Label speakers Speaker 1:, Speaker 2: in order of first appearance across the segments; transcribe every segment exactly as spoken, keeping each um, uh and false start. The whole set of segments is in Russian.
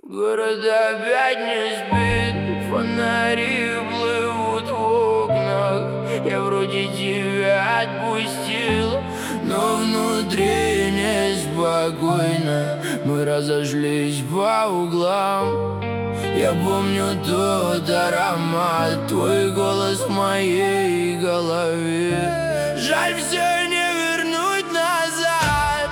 Speaker 1: Город опять не спит, фонари плывут в окнах. Я вроде тебя отпустил, но внутри неспокойно. Мы разошлись по углам. Я помню тот аромат, твой голос в моей голове. Жаль, все не вернуть назад.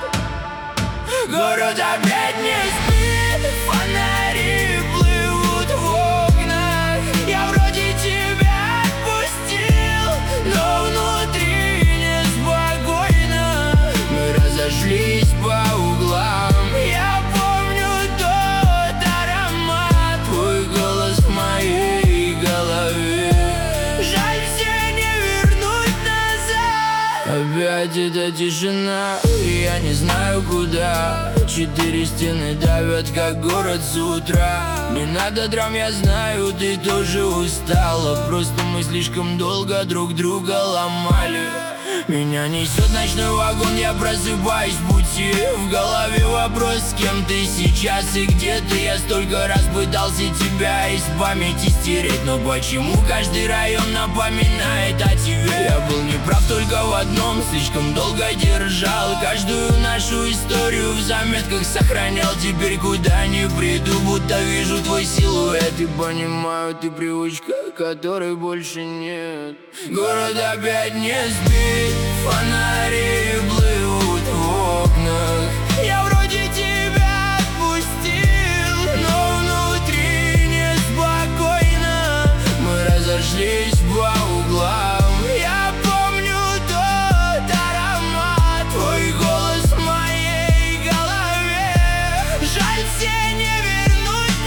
Speaker 1: Город опять не спит, фонари плывут в окнах. Я вроде тебя отпустил, но внутри неспокойно. Мы разошлись по углам. Я помню тот аромат, твой голос в моей голове. Жаль, все не вернуть назад. Опять эта тишина, я не знаю куда. Четыре стены давят, как город с утра. Не надо драм, я знаю, ты тоже устала. Просто мы слишком долго друг друга ломали. Меня несет ночной вагон, я просыпаюсь в пути. В голове вопрос, с кем ты сейчас и где ты. Я столько раз пытался тебя из памяти стереть, но почему каждый район напоминает о тебе? Я был неправ только в одном, слишком долго держал каждую нашу историю в заметках сохранял. Теперь куда ни приду, будто вижу твой силуэт и понимаю, ты привычка, которой больше нет. Город опять не спит, фонари плывут в окнах. Я вроде тебя отпустил, но внутри неспокойно. Мы разошлись по углам. Я помню тот аромат, твой голос в моей голове. Жаль, все не вернуть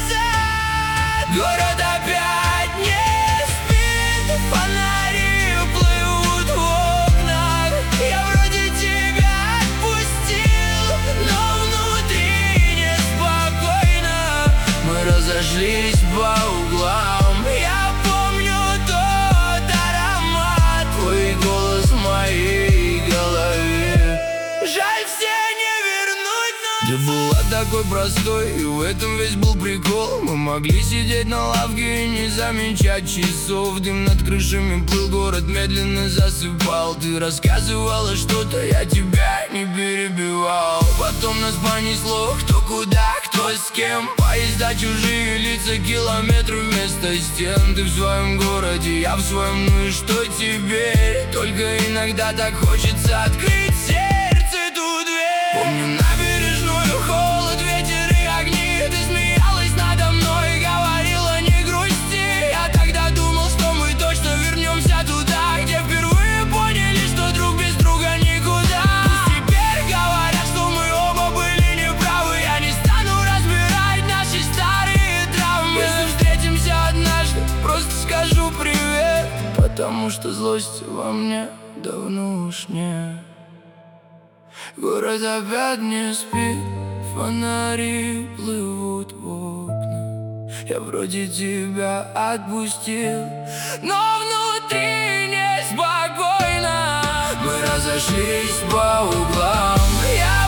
Speaker 1: назад. Город опять не спит, фонари плывут в окнах. Я вроде тебя отпустил, но внутри неспокойно. Мы разошлись по углам. Я помню тот аромат, твой голос в моей голове. Жаль, все не вернуть назад. Ты была такой простой, и в этом весь был прикол. Мы могли сидеть на лавке и не замечать часов. Дым над крышами плыл, город медленно засыпал. Ты рассказывала что-то, я тебя не перебивал. Потом нас понесло, кто куда, кто с кем. Поезда, чужие лица, километры вместо стен. Ты в своем городе, я в своем, ну и что теперь? Только иногда так хочется открыть сердце ту дверь. Помню набережную, холод, ветер и огни. Ты смеялась надо мной, говорила не грусти. Я тогда думал, что мы точно вернемся туда, где впервые поняли, что друг без друга никуда. Пусть теперь говорят, что мы оба были неправы. Я не стану разбирать наши старые травмы. Если встретимся однажды, просто скажу привет, потому что злости во мне давно уж нет. Город опять не спит, фонари плывут в окна. Я вроде тебя отпустил, но внутри неспокойно. Мы разошлись по углам. Я